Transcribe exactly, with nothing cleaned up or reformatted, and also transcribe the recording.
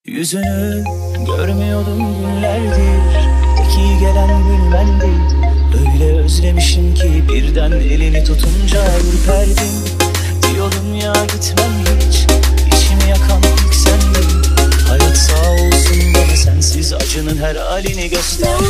Yüzünü görmüyordum günlerdir, tek iyi gelen gülmendi. Öyle özlemişim ki birden elini tutunca ürperdim. Diyordum ya gitmem hiç, içimi yakan ilk sendin. Hayat sağ olsun bana sensiz acının her halini gösterdi.